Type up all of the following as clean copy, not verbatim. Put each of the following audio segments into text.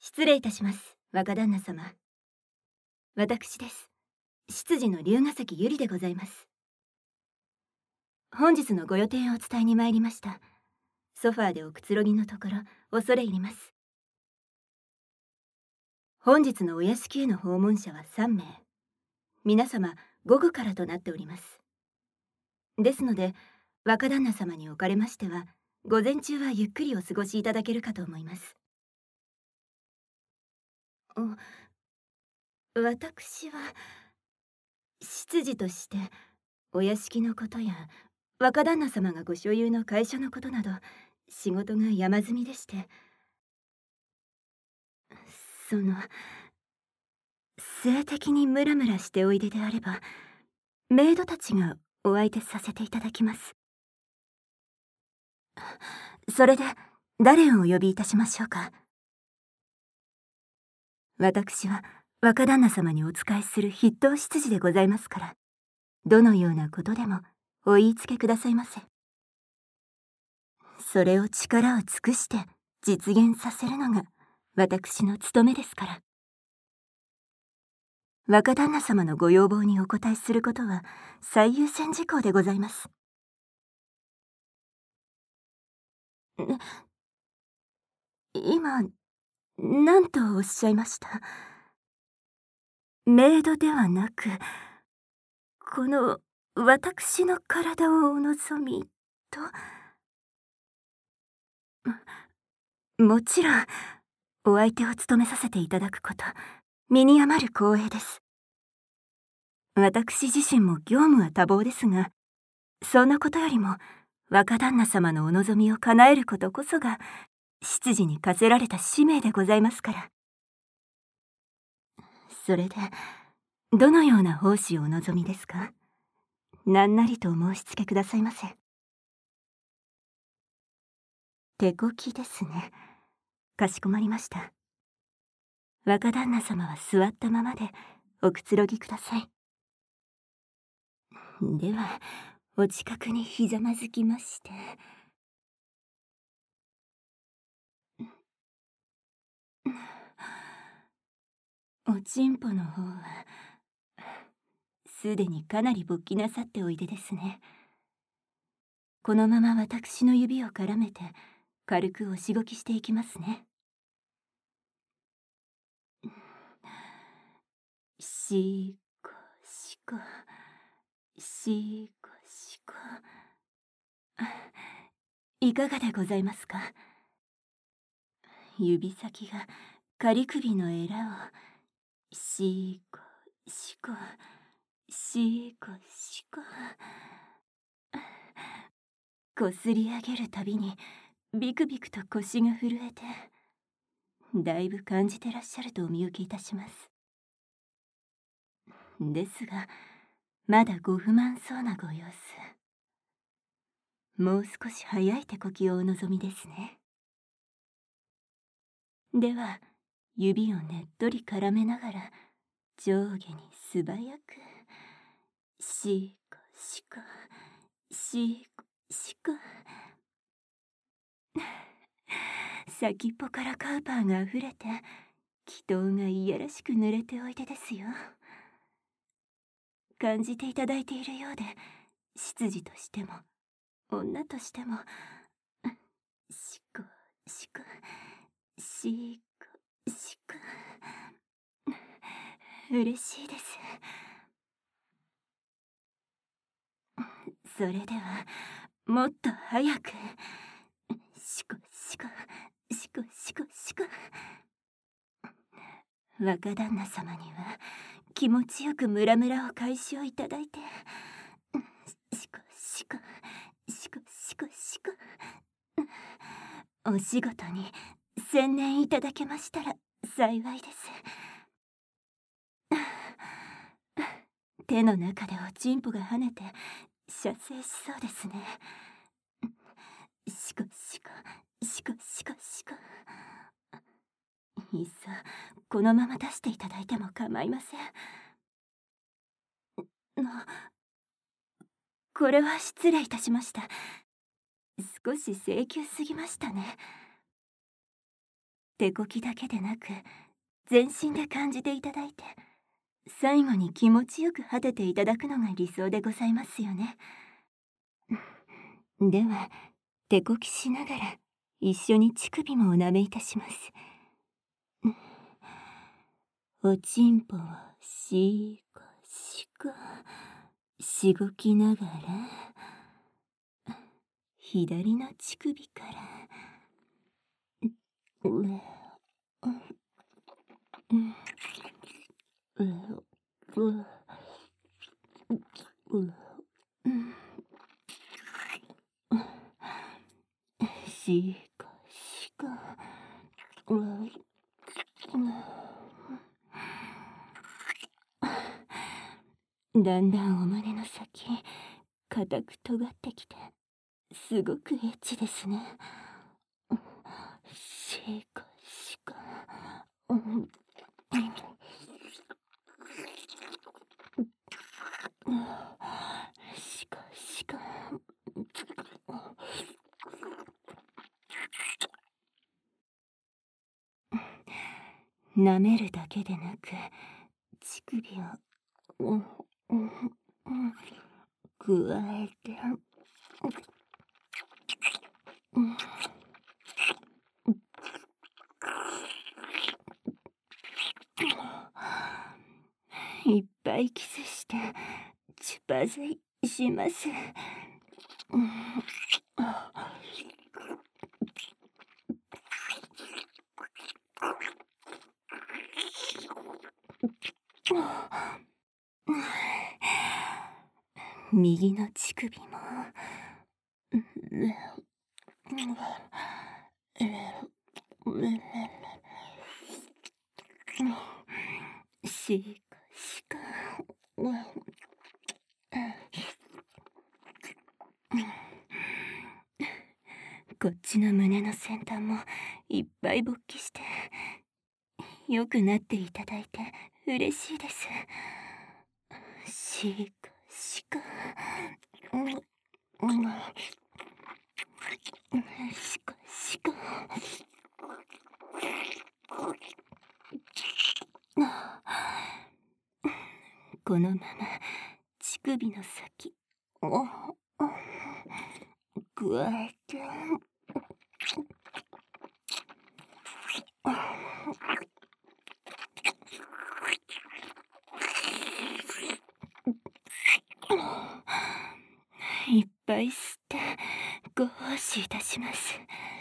失礼いたします、若旦那様。私です。執事の龍ヶ崎ゆりでございます。本日のご予定をお伝えに参りました。ソファーでおくつろぎのところ、恐れ入ります。本日のお屋敷への訪問者は3名。皆様、午後からとなっております。ですので、若旦那様におかれましては、午前中はゆっくりお過ごしいただけるかと思います。私は、執事として、お屋敷のことや若旦那様がご所有の会社のことなど仕事が山積みでして、その性的にムラムラしておいでであればメイドたちがお相手させていただきます。それで誰をお呼びいたしましょうか。私は若旦那様にお仕えする筆頭執事でございますから、どのようなことでもお言いつけくださいませ。それを力を尽くして実現させるのが私の務めですから。若旦那様のご要望にお応えすることは最優先事項でございます。今、何とおっしゃいました？メイドではなく、この私の体をお望みと。もちろん、お相手を務めさせていただくこと、身に余る光栄です。私自身も業務は多忙ですが、そんなことよりも、若旦那様のお望みを叶えることこそが、執事に課せられた使命でございますから。それで、どのような奉仕をお望みですか？何なりとお申し付けくださいませ。手こきですね。かしこまりました。若旦那様は座ったままでおくつろぎください。では、お近くにひざまずきまして。おちんぽの方は、すでにかなり勃起なさっておいでですね。このまま私の指を絡めて、軽く押しごきしていきますね。しこしこ、しこしこ。いかがでございますか？指先が仮首のエラをしこしこ、しこしこ。こすり上げるたびにビクビクと腰が震えて、だいぶ感じてらっしゃるとお見受けいたします。ですが、まだご不満そうなご様子。もう少し早い手こきをお望みですね。では、指をねっとり絡めながら上下に素早くしこしこ、しこしこ。先っぽからカウパーがあふれて、祈祷がいやらしく濡れておいでですよ。感じていただいているようで、執事としても女としても、しこしこしこしこ。嬉しいです。それではもっと早く、しこしこしこしこしこ。若旦那様には気持ちよくムラムラを解消いただいて、しこしこしこしこしこ。お仕事に専念いただけましたら幸いです。手の中でおちんぽが跳ねて射精しそうですね。しこしこしこしこしこ。いっそこのまま出していただいても構いません。これは失礼いたしました。少し請求すぎましたね。 手こきだけでなく全身で感じていただいて、最後に気持ちよく果てていただくのが理想でございますよね。では手こきしながら一緒に乳首もお舐めいたします。おちんぽをしこしこしごきながら、左の乳首から上しこしこだんだんお胸の先硬く尖ってきて、すごくエッチですね。しこしこしこしこ。舐めるだけでなく乳首を加えていっぱいキスしてチュパゼイします。右の乳首もしかしかこっちの胸の先端もいっぱい勃起して良くなっていただいて嬉しいです。しかしかしかしかこのまま乳首の先加えていっぱい吸ってご奉仕いたします。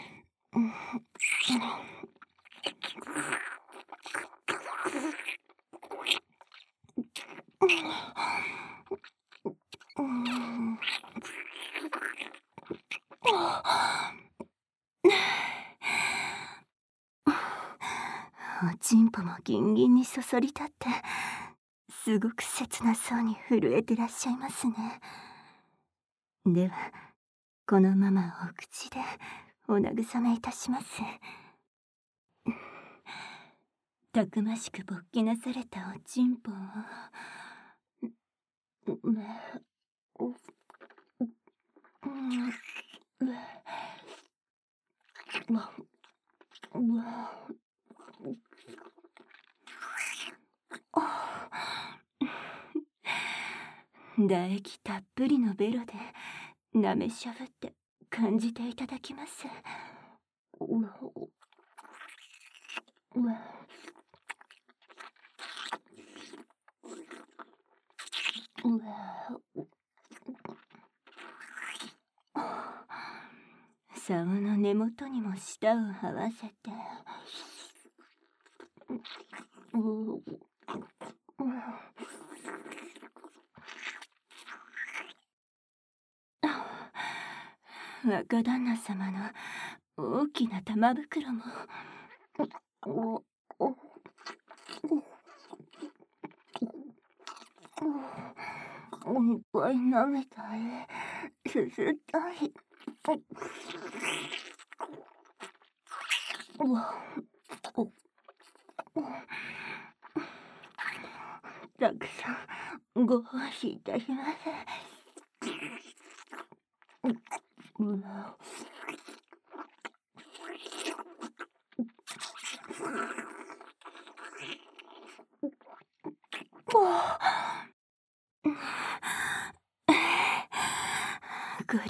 おちんぽもギンギンにそそり立ってすごく切なそうに震えてらっしゃいますね。ではこのままお口でお慰めいたします。たくましく勃起なされたおちんぽを唾液たっぷりのベロで舐めしゃぶって感じていただきます。竿の根元にも舌を合わせて若旦那様の大きな玉袋もいっぱい舐めたい、すすったい。たくさんご奉仕いたします。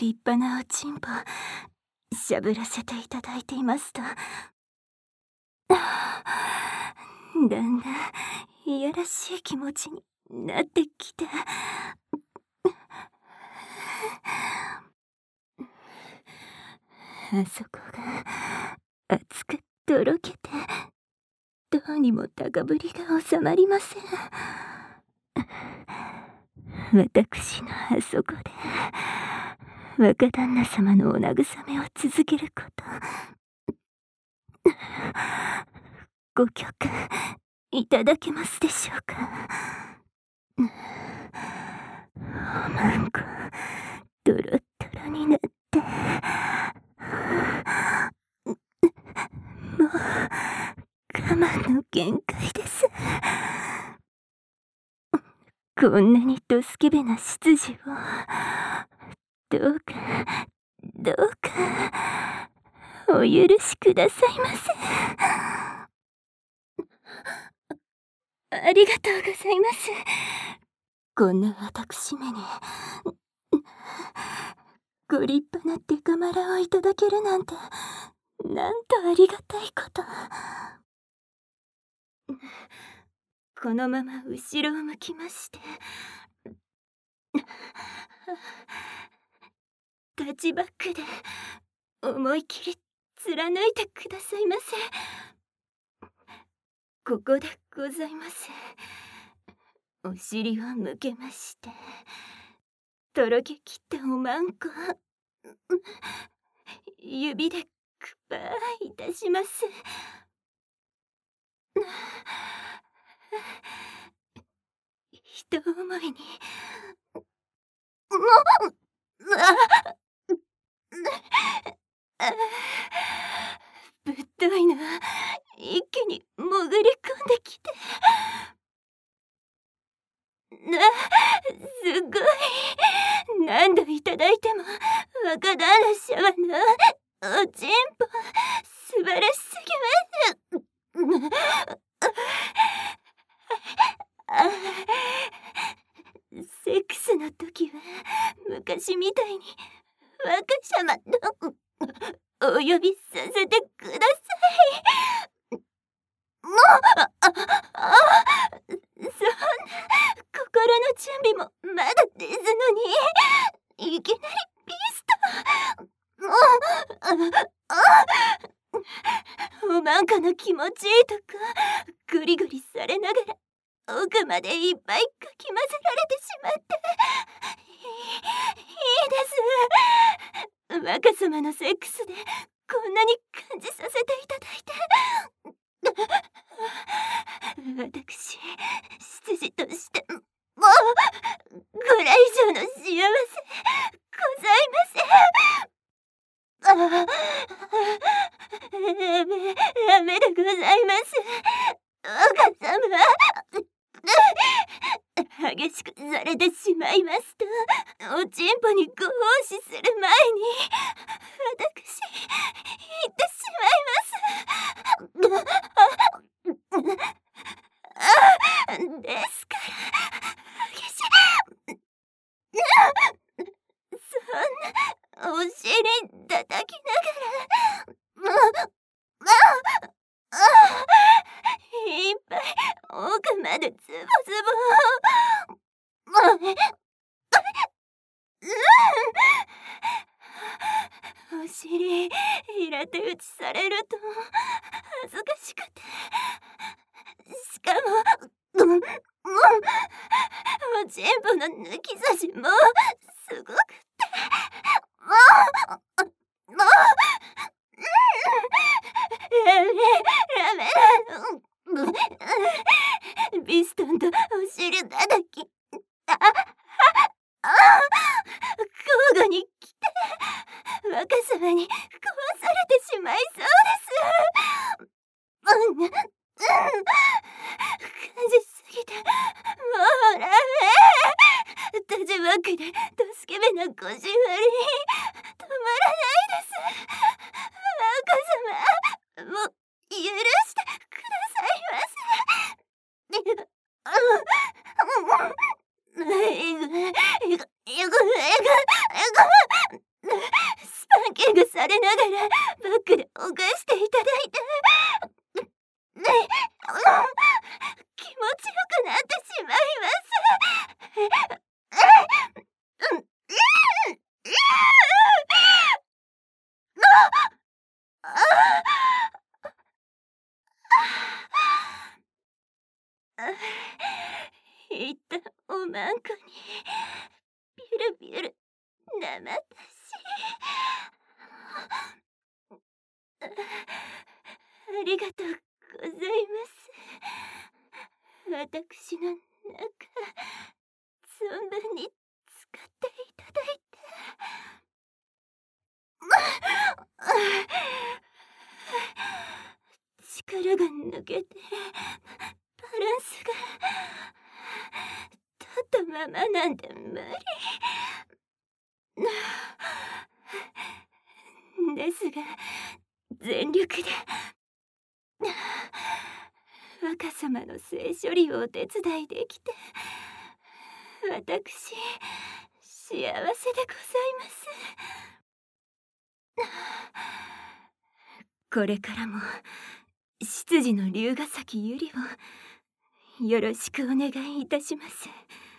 立派なおちんぽしゃぶらせていただいていますと、だんだんいやらしい気持ちになってきて、あそこが熱くとろけて、どうにも高ぶりが収まりません。私のあそこで若旦那様のお慰めを続けること、ご許可いただけますでしょうか。おまんこドロッドロになって、もう我慢の限界です。こんなにドスケベな執事を、どうかどうかお許しくださいませ。ありがとうございます。こんな私めにご立派なデカマラをいただけるなんて、なんとありがたいこと。このまま後ろを向きまして、タッチバックで思い切り貫いてくださいませ。ここでございます。お尻を向けまして、とろけきったおまんこ指でクパーいたします。一思いにぶっといな、一気に潜り込んできて、すごい。何度いただいても若旦那様のおちんぽ素晴らしすぎます。セックスの時は昔みたいに若様とお呼びさせてください。もうそんな心の準備もまだですのに、いきなりビスト。おまんこの気持ちいいとこグリグリされながら奥までいっぱいかき混ぜられてしまって、いいです。若様のセックスでこんなに感じさせていただいて、私執事としてもうこれ以上の幸せございません。ダメでございます。若様激しくされてしまいますと、おちんぽにご奉仕する前に私言ってしまいます。ですから激しいそんなお尻叩きながらいっぱい奥までズボズボ。お尻平手打ちされると恥ずかしくて、しかもおちんぽの抜き差しもすごくて、ダメビストンとお尻叩き交互に来て、若様に壊されてしまいそうです。感じすぎてもうダメ。タジバックでドスケベな腰割り止まらないです。若様もう許してくださいませ。 けぐされながらバックで犯していただいて、気持ちよくなってしまいますいったおまんこにビュルビュルなまったし、ありがとうございます。私の中存分に使っていただいて。力が抜けてバランスが立ったままなんて無理ですが、全力で若様の性処理をお手伝いできて、私幸せでございます。これからも執事の龍ヶ崎ゆりをよろしくお願いいたします。